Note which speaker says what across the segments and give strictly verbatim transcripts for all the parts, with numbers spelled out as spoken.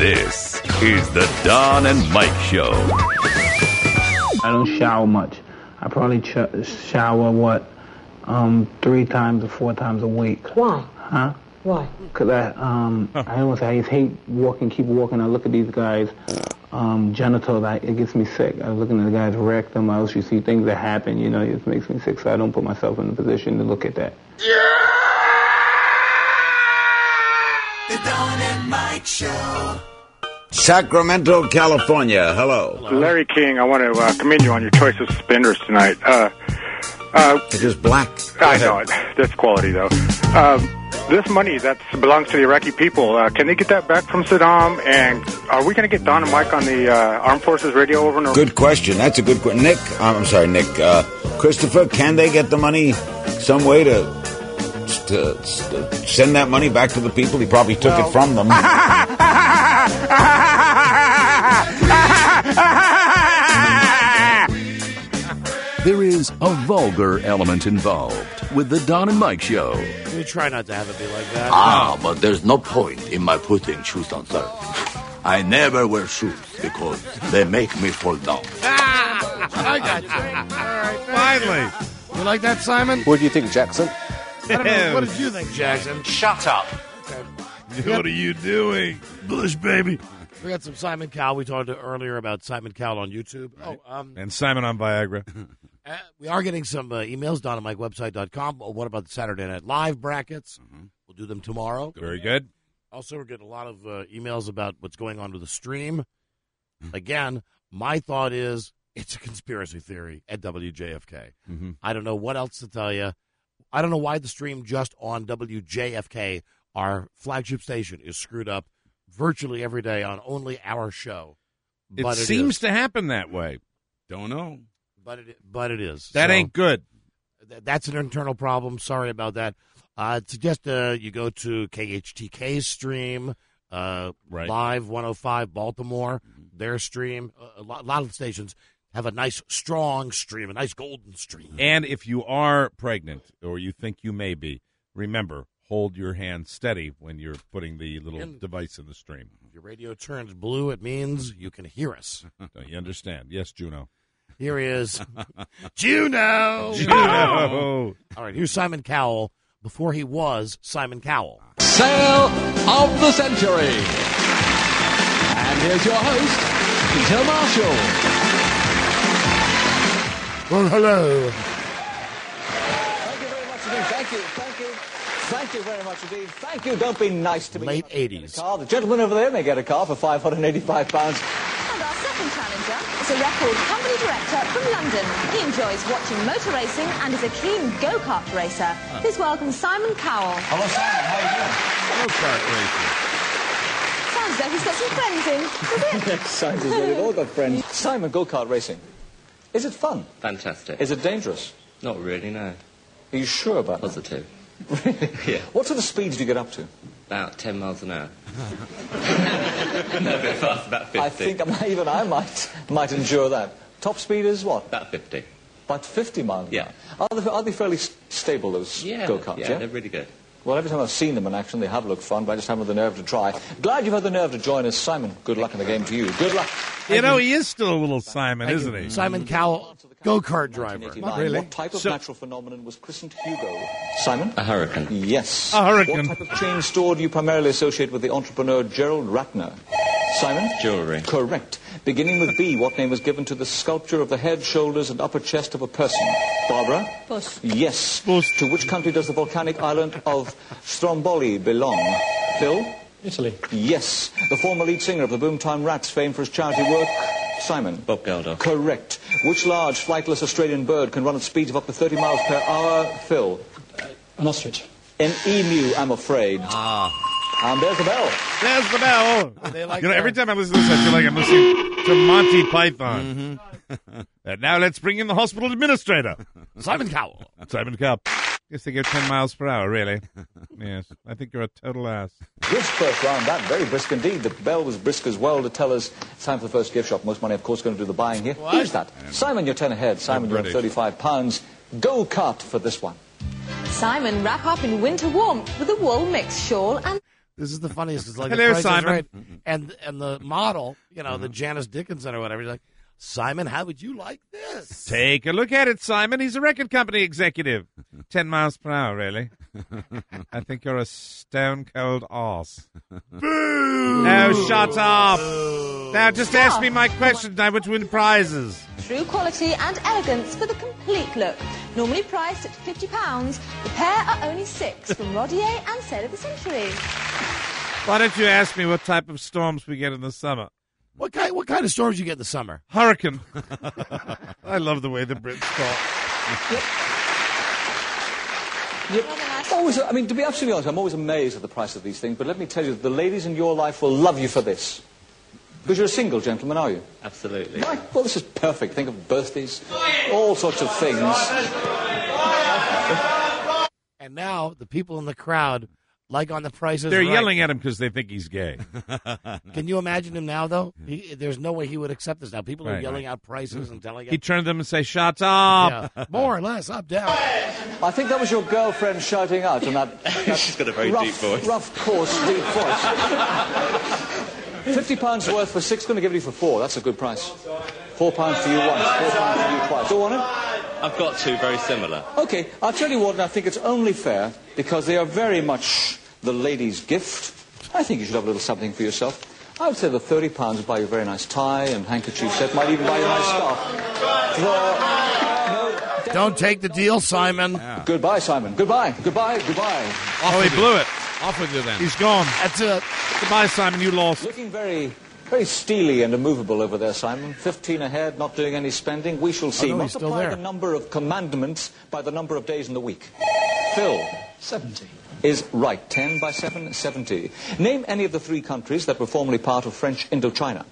Speaker 1: This is the Don and Mike Show.
Speaker 2: I don't shower much. I probably ch- shower, what, um, three times or four times a week.
Speaker 3: Why?
Speaker 2: Huh?
Speaker 3: Why?
Speaker 2: Because I, um, huh. I don't say I just hate walking, keep walking. I look at these guys' um, genitals. I, it gets me sick. I was looking at the guys' rectum. I also see things that happen, you know, it just makes me sick. So I don't put myself in a position to look at that.
Speaker 4: The Don and Mike Show.
Speaker 5: Sacramento, California. Hello.
Speaker 6: Hello. Larry King, I want to uh, commend you on your choice of suspenders tonight. Uh, uh,
Speaker 5: it is black.
Speaker 6: Go I ahead. know it. That's quality, though. Um, this money that belongs to the Iraqi people, uh, can they get that back from Saddam? And are we going to get Don and Mike on the uh, Armed Forces radio over and over?
Speaker 5: Good question. That's a good question. Nick, um, I'm sorry, Nick. Uh, Christopher, can they get the money some way to... To, to send that money back to the people? He probably took well, it from them.
Speaker 1: There is a vulgar element involved with the Don and Mike Show.
Speaker 7: We try not to have it be like that.
Speaker 8: Ah, but there's no point in my putting shoes on, sir. I never wear shoes because they make me fall down.
Speaker 7: Ah, I got you. All right, finally. You like that, Simon?
Speaker 9: What do you think, Jackson?
Speaker 7: I don't know. What did you think, Jackson?
Speaker 8: Shut up.
Speaker 7: Okay.
Speaker 10: What are you doing? Bush, baby.
Speaker 7: We got some Simon Cowell. We talked earlier about Simon Cowell on YouTube.
Speaker 10: Right.
Speaker 7: Oh, um,
Speaker 10: and Simon on Viagra.
Speaker 7: uh, we are getting some uh, emails, don at mike website dot com. Oh, what about the Saturday Night Live brackets? Mm-hmm. We'll do them tomorrow.
Speaker 10: Very good.
Speaker 7: Also, we're getting a lot of uh, emails about what's going on with the stream. Again, my thought is it's a conspiracy theory at W J F K. Mm-hmm. I don't know what else to tell you. I don't know why the stream just on W J F K, our flagship station, is screwed up virtually every day on only our show.
Speaker 10: It,
Speaker 7: but it
Speaker 10: seems
Speaker 7: is.
Speaker 10: to happen that way. Don't know.
Speaker 7: But it, but it is.
Speaker 10: That
Speaker 7: so,
Speaker 10: ain't good.
Speaker 7: Th- that's an internal problem. Sorry about that. I uh, suggest uh, you go to K H T K's stream, uh,
Speaker 10: right.
Speaker 7: Live one oh five Baltimore, mm-hmm. their stream. Uh, a, lot, a lot of the stations have a nice, strong stream, a nice golden stream.
Speaker 10: And if you are pregnant or you think you may be, remember, hold your hand steady when you're putting the little in, device in the stream.
Speaker 7: If your radio turns blue, it means you can hear us.
Speaker 10: You understand? Yes, Juno.
Speaker 7: Here he is. Juno!
Speaker 10: Juno!
Speaker 7: All right, here's Simon Cowell before he was Simon Cowell.
Speaker 11: Sale of the century. And here's your host, Peter Marshall.
Speaker 7: Well, hello.
Speaker 12: Thank you very much indeed. Thank you. Thank you. Thank you very much indeed. Thank you. Don't be nice to me.
Speaker 7: Late eighties.
Speaker 12: Car. The gentleman over there may get a car for five hundred eighty-five pounds.
Speaker 13: And our second challenger is a record company director from London. He enjoys watching motor racing and is a keen go-kart racer. Please welcome Simon Cowell.
Speaker 12: Hello, Simon. How are you doing?
Speaker 10: Go-kart racing.
Speaker 13: Sounds like he's got some friends in, does it?
Speaker 12: Sounds as though we've all got friends. Simon, go-kart racing. Is it fun?
Speaker 14: Fantastic.
Speaker 12: Is it dangerous?
Speaker 14: Not really, no.
Speaker 12: Are you sure about
Speaker 14: Positive.
Speaker 12: that? Really?
Speaker 14: Yeah.
Speaker 12: What sort of speeds do you get up to?
Speaker 14: About ten miles an hour. No, a bit fast, about fifty.
Speaker 12: I think I, even I might might endure that. Top speed is what?
Speaker 14: About fifty.
Speaker 12: About fifty miles an
Speaker 14: yeah.
Speaker 12: hour. Are they, are they fairly stable, those
Speaker 14: yeah,
Speaker 12: go-karts?
Speaker 14: Yeah,
Speaker 12: yeah,
Speaker 14: they're really good.
Speaker 12: Well, every time I've seen them in action, they have looked fun, but I just haven't had the nerve to try. Glad you've had the nerve to join us, Simon. Good luck in the game to you. Good luck.
Speaker 10: You know, he is still a little Simon,
Speaker 7: Thank
Speaker 10: isn't
Speaker 7: you.
Speaker 10: he?
Speaker 7: Simon Cowell, go-kart driver.
Speaker 12: Not really. What type of
Speaker 10: so,
Speaker 12: natural phenomenon was christened Hugo? Simon?
Speaker 14: A hurricane.
Speaker 12: Yes.
Speaker 10: A hurricane.
Speaker 12: What type of chain store do you primarily associate with the entrepreneur Gerald Ratner? Simon?
Speaker 14: Jewellery.
Speaker 12: Correct. Beginning with B, what name was given to the sculpture of the head, shoulders, and upper chest of a person? Barbara?
Speaker 13: Bush.
Speaker 12: Yes.
Speaker 10: Bush.
Speaker 12: To which country does the volcanic island of Stromboli belong? Phil?
Speaker 9: Italy.
Speaker 12: Yes. The former lead singer of the Boomtown Rats, famed for his charity work? Simon?
Speaker 14: Bob Geldof.
Speaker 12: Correct. Which large, flightless Australian bird can run at speeds of up to thirty miles per hour? Phil?
Speaker 9: An ostrich.
Speaker 12: An emu, I'm afraid.
Speaker 10: Ah.
Speaker 12: And there's the bell.
Speaker 10: There's the bell.
Speaker 7: They like
Speaker 10: you know,
Speaker 7: that.
Speaker 10: every time I listen to this, I feel like I'm listening to Monty Python. Mm-hmm. And now let's bring in the hospital administrator.
Speaker 7: Simon Cowell.
Speaker 10: Simon Cowell. Guess they go ten miles per hour, really. Yes, I think you're a total ass.
Speaker 12: Brisk first round, that. Very brisk indeed. The bell was brisk as well to tell us it's time for the first gift shop. Most money, of course, going to do the buying here.
Speaker 7: What?
Speaker 12: Who's that? Simon, you're ten ahead. Simon, you're on
Speaker 10: British.
Speaker 12: thirty-five pounds. Go kart for this one.
Speaker 13: Simon, wrap up in winter warmth with a wool mix shawl and...
Speaker 7: This is the funniest. It's like
Speaker 10: Hello,
Speaker 7: the Price is
Speaker 10: Simon.
Speaker 7: Right. And and the model, you know, the Janice Dickinson or whatever. He's like, Simon, how would you like this?
Speaker 10: Take a look at it, Simon. He's a record company executive. Ten miles per hour, really. I think you're a stone-cold arse.
Speaker 7: Boo!
Speaker 10: Oh, shut up. Now, just ask me my question. I would win prizes.
Speaker 13: True quality and elegance for the complete look. Normally priced at fifty pounds, the pair are only six from Rodier and Sale of the Century.
Speaker 10: Why don't you ask me what type of storms we get in the summer?
Speaker 7: What kind, what kind of storms you get in the summer?
Speaker 10: Hurricane. I love the way the Brits talk.
Speaker 12: Yep. Always, I mean, to be absolutely honest, I'm always amazed at the price of these things, but let me tell you, the ladies in your life will love you for this. Because you're a single gentleman, are you?
Speaker 14: Absolutely.
Speaker 12: Right. Well, this is perfect. Think of birthdays, all sorts of things.
Speaker 7: And now the people in the crowd, like on the Price is
Speaker 10: They're
Speaker 7: Right.
Speaker 10: yelling at him because they think he's gay.
Speaker 7: Can you imagine him now, though? He, there's no way he would accept this now. People are
Speaker 10: Right.
Speaker 7: yelling out prices and telling
Speaker 10: He'd
Speaker 7: him.
Speaker 10: turn to them and say, shut up.
Speaker 7: Yeah, more or less, up, down.
Speaker 12: I think that was your girlfriend shouting out in that, that
Speaker 14: She's got a very
Speaker 12: rough,
Speaker 14: deep voice.
Speaker 12: rough, coarse, deep voice. Fifty pounds worth for six, going to give it you for four. That's a good price. Four pounds for you once, four pounds for you twice. Go on, it.
Speaker 14: I've got two very similar.
Speaker 12: Okay, I'll tell you what, and I think it's only fair, because they are very much the lady's gift. I think you should have a little something for yourself. I would say the thirty pounds would buy you a very nice tie and handkerchief set, might even buy you a nice scarf. For, no,
Speaker 7: Don't take the deal, Simon.
Speaker 12: Yeah. Goodbye, Simon. Goodbye. Goodbye. Goodbye.
Speaker 10: Oh, he blew it. Off with you then. He's gone.
Speaker 7: That's it.
Speaker 10: Goodbye, Simon. You lost.
Speaker 12: Looking very, very steely and immovable over there, Simon. Fifteen ahead, not doing any spending. We shall see.
Speaker 7: Oh, no, he's still
Speaker 12: Multiply
Speaker 7: there.
Speaker 12: the number of commandments by the number of days in the week. Phil.
Speaker 9: seventy.
Speaker 12: Is right. Ten by seven, seventy. Name any of the three countries that were formerly part of French Indochina.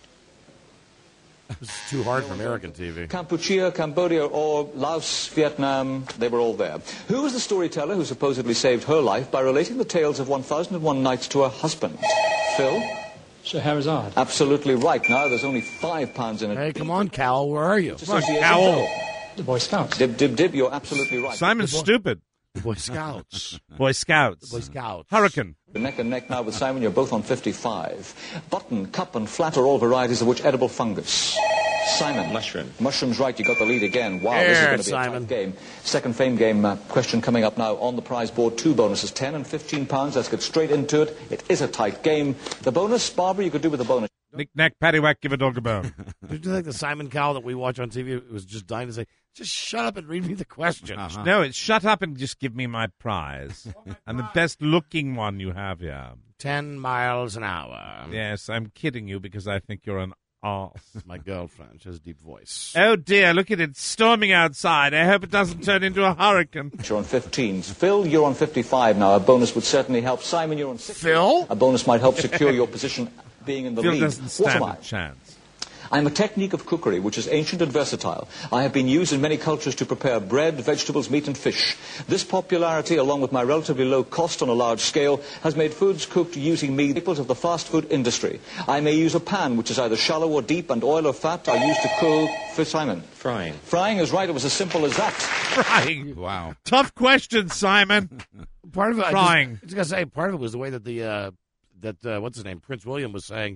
Speaker 7: This is too hard for American T V.
Speaker 12: Kampuchea, Cambodia, or Laos, Vietnam, they were all there. Who was the storyteller who supposedly saved her life by relating the tales of one thousand and one Nights to her husband? Phil?
Speaker 9: Scheherazade.
Speaker 12: Absolutely right. Now there's only five pounds in it.
Speaker 7: Hey, come on, Cowell. Where are you?
Speaker 12: Come on,
Speaker 10: Cowell.
Speaker 9: The Boy Scouts.
Speaker 12: Dib, dib, dib, you're absolutely right.
Speaker 10: Simon's stupid.
Speaker 7: The Boy Scouts.
Speaker 10: Boy Scouts.
Speaker 7: Boy Scouts.
Speaker 10: Hurricane.
Speaker 12: You're neck and neck now with Simon. You're both on fifty-five. Button, cup, and flat are all varieties of which edible fungus? Simon.
Speaker 14: Mushroom.
Speaker 12: Mushroom's right. You got the lead again. Wow, this is
Speaker 7: There,
Speaker 12: going to be
Speaker 7: Simon.
Speaker 12: a tough game. Second fame game uh, question coming up now on the prize board. Two bonuses, ten and fifteen pounds. Let's get straight into it. It is a tight game. The bonus, Barbara, you could do with the bonus.
Speaker 10: Knick, knack, paddywhack, give a dog a bone.
Speaker 7: Did you think the Simon Cowell that we watch on T V was just dying to say, just shut up and read me the question?
Speaker 10: Uh-huh. No, it's shut up and just give me my prize. I'm the best looking one you have here.
Speaker 7: Ten miles an hour.
Speaker 10: Yes, I'm kidding you because I think you're an arse.
Speaker 7: My girlfriend. She has a deep voice.
Speaker 10: Oh dear, look at it storming outside. I hope it doesn't turn into a hurricane.
Speaker 12: You're on fifteens. Phil, you're on fifty-five now. A bonus would certainly help. Simon, you're on sixty.
Speaker 7: Phil?
Speaker 12: A bonus might help secure your position being in the
Speaker 10: Phil
Speaker 12: lead.
Speaker 10: doesn't
Speaker 12: What
Speaker 10: stand
Speaker 12: am
Speaker 10: a
Speaker 12: I?
Speaker 10: chance.
Speaker 12: I'm a technique of cookery which is ancient and versatile. I have been used in many cultures to prepare bread, vegetables, meat and fish. This popularity, along with my relatively low cost on a large scale, has made foods cooked using me staples of the fast food industry. I may use a pan which is either shallow or deep, and oil or fat I use to cool for Simon.
Speaker 14: Frying.
Speaker 12: Frying is right. It was as simple as that.
Speaker 10: Frying.
Speaker 5: Wow.
Speaker 10: Tough question, Simon.
Speaker 7: Part of it,
Speaker 10: Frying.
Speaker 7: I just, I was gonna say, part of it was the way that the uh, that uh, what's his name, Prince William was saying.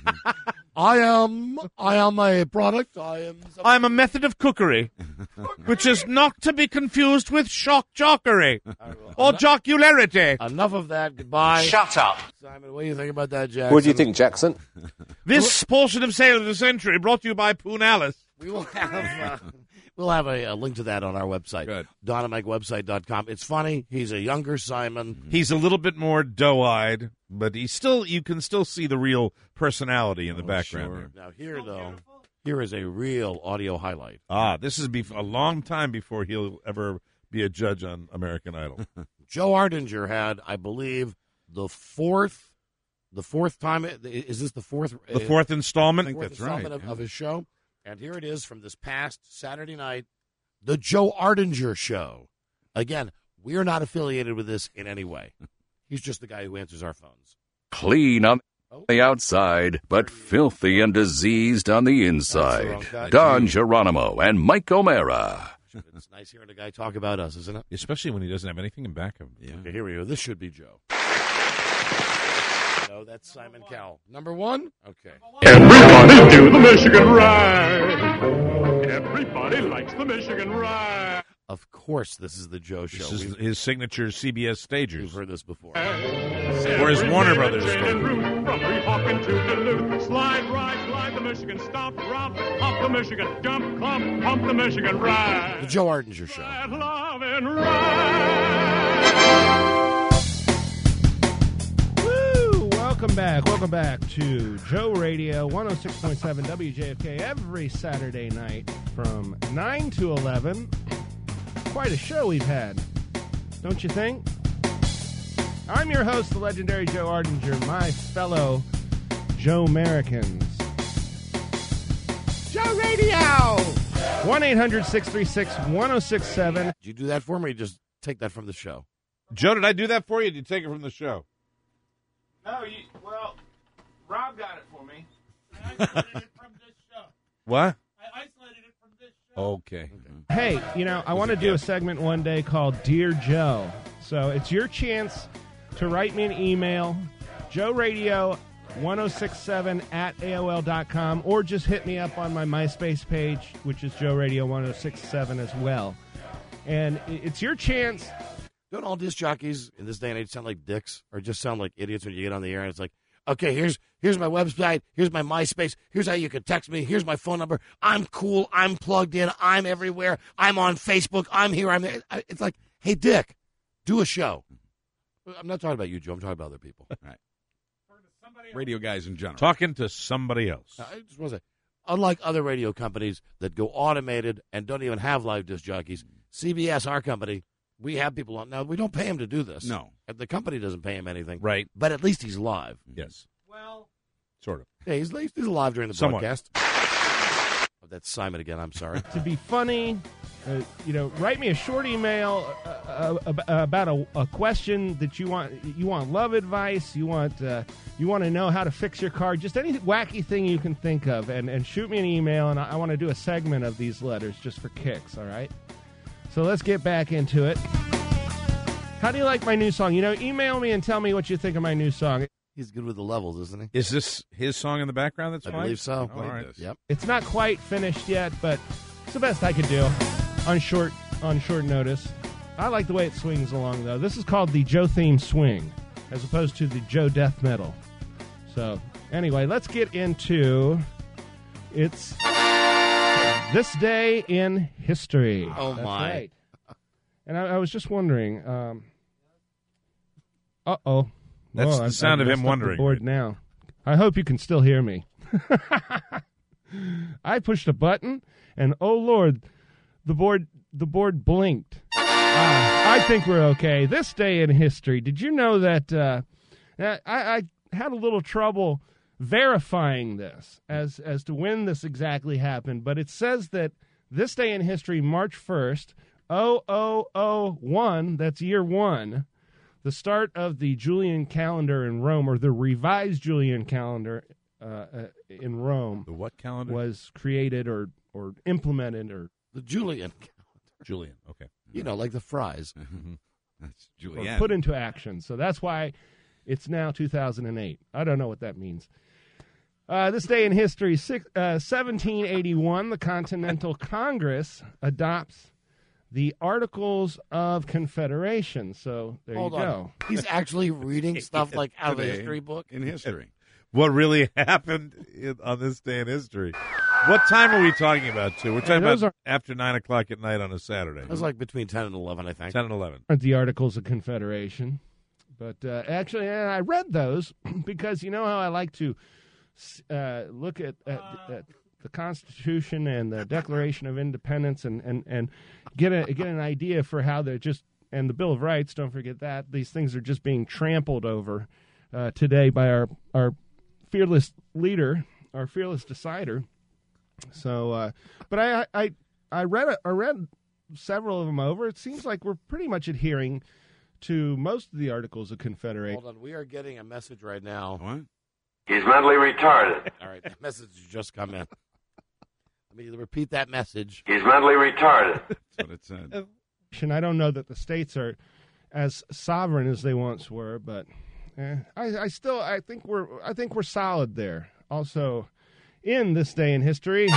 Speaker 7: I am, I am a product. I am.
Speaker 10: I am a method of cookery, which is not to be confused with shock jockery or jocularity.
Speaker 7: Enough of that. Goodbye.
Speaker 3: Shut up.
Speaker 7: Simon, what do you think about that, Jackson?
Speaker 3: What do you think, Jackson?
Speaker 10: This portion of Sale of the Century brought to you by Poon Alice.
Speaker 7: We will have uh, we'll have a, a link to that on our website.
Speaker 10: Good.
Speaker 7: Don and Mike website dot com. It's funny. He's a younger Simon.
Speaker 10: He's a little bit more doe-eyed, but he's still you can still see the real personality in the
Speaker 7: Oh,
Speaker 10: background.
Speaker 7: sure.
Speaker 10: Here.
Speaker 7: Now here though, here is a real audio highlight.
Speaker 10: Ah, this is bef- a long time before he'll ever be a judge on American Idol.
Speaker 7: Joe Ardinger had, I believe, the fourth, the fourth time. Is this the fourth?
Speaker 10: The fourth installment?
Speaker 7: I think
Speaker 10: Fourth
Speaker 7: that's
Speaker 10: installment
Speaker 7: right. Of,
Speaker 10: yeah.
Speaker 7: of his show. And here it is from this past Saturday night, the Joe Ardinger Show. Again, we are not affiliated with this in any way. He's just the guy who answers our phones.
Speaker 1: Clean on the outside, but filthy and diseased on the inside.
Speaker 7: wrong guy.
Speaker 1: Don Geronimo and Mike O'Mara.
Speaker 7: It's nice hearing a guy talk about us, isn't it?
Speaker 10: Especially when he doesn't have anything in back of him.
Speaker 7: Okay, here we go. This should be Joe. No, that's Simon Cowell. Number one? Okay.
Speaker 3: Everybody do the Michigan ride. Everybody likes the Michigan ride.
Speaker 7: Of course, this is the Joe Show.
Speaker 10: This is
Speaker 7: We've,
Speaker 10: his signature C B S stagers.
Speaker 7: we've heard this before.
Speaker 10: Or his Warner Brothers stagers.
Speaker 3: From Weehawken to Duluth, slide, ride, glide the Michigan, stop, drop, hop the Michigan, jump, clump, pump the Michigan ride.
Speaker 7: The Joe Ardinger Show.
Speaker 3: Ride, love, and ride.
Speaker 15: Woo! Welcome back. Welcome back to Joe Radio, one oh six point seven W J F K, every Saturday night from nine to eleven. Quite a show we've had, don't you think? I'm your host, the legendary Joe Ardinger, my fellow Joe Americans. Joe Radio! one eight hundred six three six one oh six seven.
Speaker 7: Did you do that for me or you just take that from the show?
Speaker 10: Joe, did I do that for you or did you take it from the show?
Speaker 15: No, you, well, Rob got it for me. I isolated it from this show.
Speaker 10: What?
Speaker 15: I isolated it from this show.
Speaker 10: Okay.
Speaker 15: Hey, you know, I want to do a segment one day called Dear Joe. So it's your chance to write me an email, Joe Radio ten sixty-seven at A O L dot com, or just hit me up on my MySpace page, which is Joe Radio ten sixty-seven as well. And it's your chance.
Speaker 7: Don't all disc jockeys in this day and age sound like dicks or just sound like idiots when you get on the air and it's like, okay, here's here's my website, here's my MySpace, here's how you can text me, here's my phone number. I'm cool, I'm plugged in, I'm everywhere, I'm on Facebook, I'm here, I'm there. It's like, hey, Dick, do a show. I'm not talking about you, Joe, I'm talking about other people.
Speaker 5: Right. Radio guys in general.
Speaker 10: Talking to somebody else.
Speaker 7: I just want to say, unlike other radio companies that go automated and don't even have live disc jockeys, C B S, our company, we have people on. Now, we don't pay him to do this.
Speaker 5: No.
Speaker 7: The company doesn't pay him anything.
Speaker 10: Right.
Speaker 7: But at least he's live.
Speaker 10: Yes.
Speaker 15: Well,
Speaker 10: sort of.
Speaker 7: Yeah, he's, he's alive during the
Speaker 10: Somewhat.
Speaker 7: broadcast. Oh, that's Simon again. I'm sorry.
Speaker 15: To be funny, uh, you know, write me a short email uh, uh, about a, a question that you want. You want love advice. You want uh, you want to know how to fix your car. Just any wacky thing you can think of, and, and shoot me an email. And I, I want to do a segment of these letters just for kicks. All right. So let's get back into it. How do you like my new song? You know, email me and tell me what you think of my new song.
Speaker 7: He's good with the levels, isn't he?
Speaker 10: Is this his song in the background that's
Speaker 7: I
Speaker 10: fine?
Speaker 7: believe so.
Speaker 10: All right.
Speaker 7: Yep.
Speaker 15: It's not quite finished yet, but it's the best I could do on short on short notice. I like the way it swings along, though. This is called the Joe theme swing, as opposed to the Joe death metal. So, anyway, let's get into it's this day in history.
Speaker 7: Oh,
Speaker 15: That's
Speaker 7: my.
Speaker 15: right. And I, I was just wondering. Um, uh oh.
Speaker 10: That's
Speaker 15: Whoa,
Speaker 10: the
Speaker 15: I've-
Speaker 10: sound
Speaker 15: I've
Speaker 10: of him
Speaker 15: messed up
Speaker 10: wondering.
Speaker 15: the board now. I hope you can still hear me. I pushed a button, and oh Lord, the board the board blinked. Ah, I think we're okay. This day in history. Did you know that? Uh, that I, I had a little trouble verifying this as as to when this exactly happened, but it says that this day in history, March first, oh oh oh one. That's year one. The start of the Julian calendar in Rome, or the revised Julian calendar uh, uh, in Rome.
Speaker 10: The what calendar?
Speaker 15: Was created or, or implemented or
Speaker 7: The Julian calendar.
Speaker 10: Julian, okay.
Speaker 7: You know, like the fries.
Speaker 5: That's
Speaker 15: or
Speaker 5: Julian.
Speaker 15: put into action. So that's why it's now two thousand eight. I don't know what that means. Uh, this day in history, six, uh, seventeen eighty-one, the Continental Congress adopts the Articles of Confederation. So there
Speaker 7: Hold
Speaker 15: you
Speaker 7: on.
Speaker 15: go.
Speaker 7: He's actually reading stuff like out of a
Speaker 5: Today
Speaker 7: history book.
Speaker 5: In history.
Speaker 10: What really happened in, on this day in history? What time are we talking about, too? We're talking
Speaker 15: those
Speaker 10: about after nine o'clock at night on a Saturday.
Speaker 7: It was like between ten and eleven, I think.
Speaker 10: ten and eleven.
Speaker 15: The Articles of Confederation. But uh, actually, and I read those because you know how I like to uh, look at, at, at the Constitution and the Declaration of Independence and, and, and get a get an idea for how they're just, and the Bill of Rights, don't forget that, these things are just being trampled over uh, today by our, our fearless leader, our fearless decider. So, uh, but I, I, I read I read several of them over. It seems like we're pretty much adhering to most of the Articles of Confederation.
Speaker 7: Hold on. We are getting a message right now.
Speaker 5: What?
Speaker 16: He's mentally retarded.
Speaker 7: All right. That message has just come in. Let me repeat that message.
Speaker 16: He's mentally retarded.
Speaker 5: That's what it said.
Speaker 15: And I don't know that the states are as sovereign as they once were, but Eh, I, I still, I think we're, I think we're solid there. Also, in this day in history,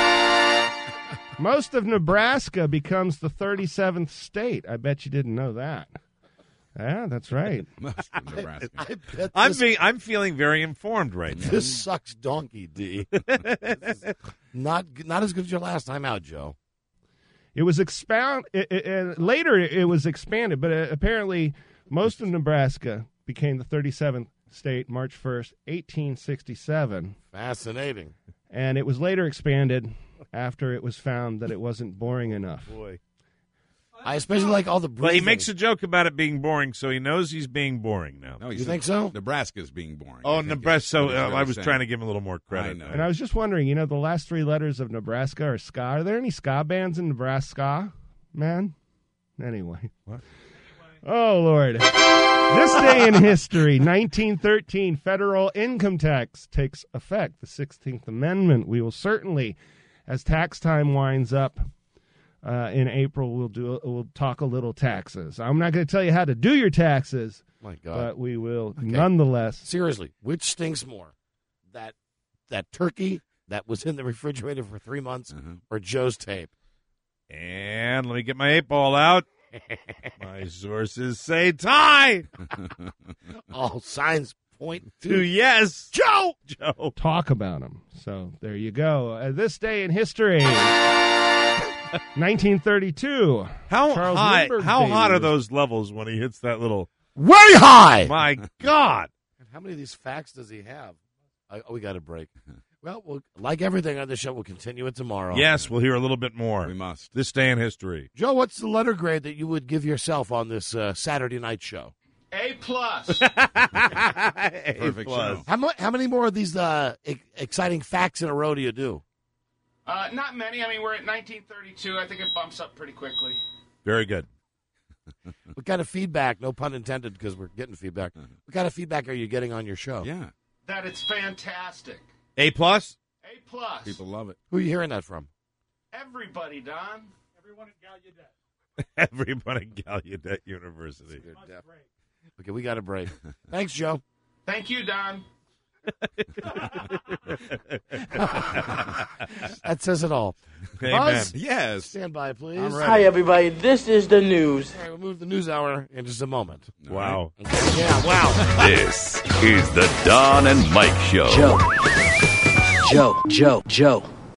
Speaker 15: most of Nebraska becomes the thirty-seventh state. I bet you didn't know that. Yeah, that's right.
Speaker 5: Most of Nebraska.
Speaker 7: I bet
Speaker 10: I'm
Speaker 7: this,
Speaker 10: being, I'm feeling very informed right now.
Speaker 7: this sucks donkey, D. This is not, not as good as your last time out, Joe.
Speaker 15: It was expound. It, it, it, later, it was expanded, but uh, apparently, most of Nebraska became the thirty-seventh state March first, eighteen sixty-seven.
Speaker 7: Fascinating.
Speaker 15: And it was later expanded after it was found that it wasn't boring enough.
Speaker 10: Boy.
Speaker 7: I especially like all the breathing.
Speaker 10: Well, he makes a joke about it being boring, so he knows he's being boring now.
Speaker 5: No,
Speaker 7: You think so?
Speaker 5: Nebraska's being boring.
Speaker 10: Oh,
Speaker 5: I think
Speaker 10: Nebraska.
Speaker 5: is
Speaker 10: So
Speaker 5: what he's
Speaker 10: uh,
Speaker 5: really
Speaker 10: I was
Speaker 5: saying.
Speaker 10: trying to give him a little more credit.
Speaker 5: I know.
Speaker 15: And I was just wondering, you know, the last three letters of Nebraska are ska. Are there any ska bands in Nebraska, man? Anyway.
Speaker 10: What?
Speaker 15: Oh, Lord. This day in history, nineteen thirteen, federal income tax takes effect. The sixteenth Amendment. We will certainly, as tax time winds up uh, in April, we'll do we'll talk a little taxes. I'm not going to tell you how to do your taxes,
Speaker 7: My God.
Speaker 15: but we will
Speaker 7: Okay.
Speaker 15: nonetheless.
Speaker 7: Seriously, which stinks more? That that turkey that was in the refrigerator for three months or Joe's tape?
Speaker 10: And let me get my eight ball out. My sources say tie.
Speaker 7: All signs point
Speaker 10: To
Speaker 7: to
Speaker 10: yes.
Speaker 7: Joe.
Speaker 10: Joe.
Speaker 15: Talk about them. So there you go. Uh, this day in history, nineteen thirty-two.
Speaker 10: How
Speaker 15: Charles
Speaker 10: high?
Speaker 15: Lindbergh
Speaker 10: How
Speaker 15: baby
Speaker 10: hot are
Speaker 15: was-
Speaker 10: those levels when he hits that little?
Speaker 7: Way high.
Speaker 10: My God!
Speaker 7: And how many of these facts does he have? I, oh, we got a break. Well, we'll, like everything on the show, we'll continue it tomorrow.
Speaker 10: Yes, we'll hear a little bit more.
Speaker 5: We must.
Speaker 10: This day in history.
Speaker 7: Joe, what's the letter grade that you would give yourself on this uh, Saturday night show?
Speaker 9: A plus.
Speaker 5: Perfect show.
Speaker 7: How, mu- how many more of these uh, e- exciting facts in a row do you do?
Speaker 9: Uh, not many. I mean, we're at nineteen thirty-two. I think it bumps up pretty quickly.
Speaker 10: Very good.
Speaker 7: What kind of feedback, no pun intended because we're getting feedback, what kind of feedback are you getting on your show?
Speaker 5: Yeah.
Speaker 9: That it's fantastic.
Speaker 10: A plus.
Speaker 9: A plus.
Speaker 5: People love it.
Speaker 7: Who are you hearing that from?
Speaker 9: Everybody, Don. Everyone at Gallaudet.
Speaker 10: Everyone at Gallaudet University.
Speaker 7: Okay, we got a break. Thanks, Joe.
Speaker 9: Thank you, Don.
Speaker 7: That says it all.
Speaker 10: Amen.
Speaker 7: Buzz,
Speaker 5: Yes.
Speaker 7: stand by, please.
Speaker 5: I'm ready.
Speaker 17: Hi, everybody. This is the news.
Speaker 7: All right, we'll move the news hour in just a moment.
Speaker 10: Wow.
Speaker 7: Okay, yeah, wow.
Speaker 1: This is the Don and Mike Show.
Speaker 17: Joe. Joe. Joe. Joe.